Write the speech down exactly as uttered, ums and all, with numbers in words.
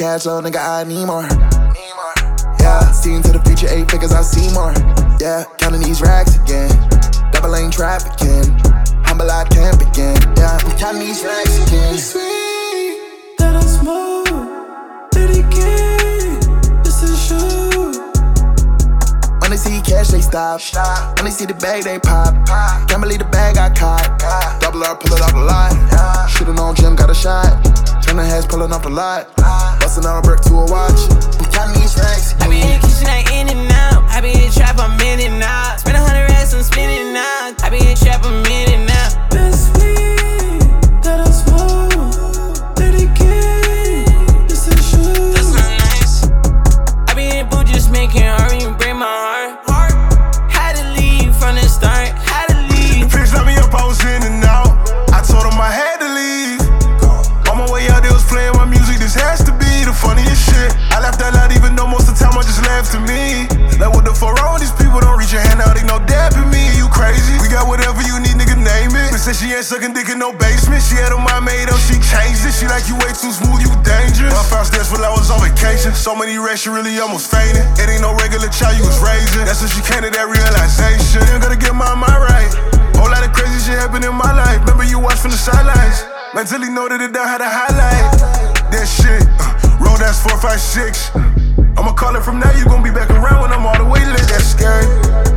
cash flow, nigga, I need more. Yeah, seeing to the future, eight figures, I see more. Yeah, counting these racks again. Double lane trafficking. Humble, I can't begin. Yeah, I'm counting these racks again. It's sweet that I smoke. thirty K, this is shoe. When they see cash, they stop. When they see the bag, they pop. Can't believe the bag I caught. Double R, pull it off the lot. Should've known Jim got a shot. Turn the heads, pulling off the lot. Bustin' out a brick to a watch. I'm counting these racks. I be in the kitchen, I in and out. I be in the trap, I'm in and out. Spend a hundred racks, I'm spinning out. I be in the trap, I'm in and out. It's sweet that I smoke. thirty K, this is shoe. That's not nice. I be in the booth just making art, you break my heart. Had to leave from the start, had to leave. The bitch let me up, I was in and out. I told him I had to leave. On my way out, they was playing my music, this has to be the funniest shit. I laughed out loud even though most of the time I just laughed to me. Like what the fuck wrong with these people, don't reach your hand out, they no dapping me, you crazy. We got whatever you need, nigga, name it. But said she ain't sucking dick in no basement. She had her mind made up, she changed it. She like you way too smooth, you dangerous. I found steps while I was on vacation. So many racks, she really almost fainted. It ain't no regular child you was raising. That's when she came to that realization. Ain't gotta get my mind right. Whole lot of crazy shit happened in my life. Remember you watched from the sidelines. Mentally noted it down how to highlight that shit. Uh, roll that's four, five, six. I'ma call it from now. You gon' be back around when I'm all the way lit. That's scary.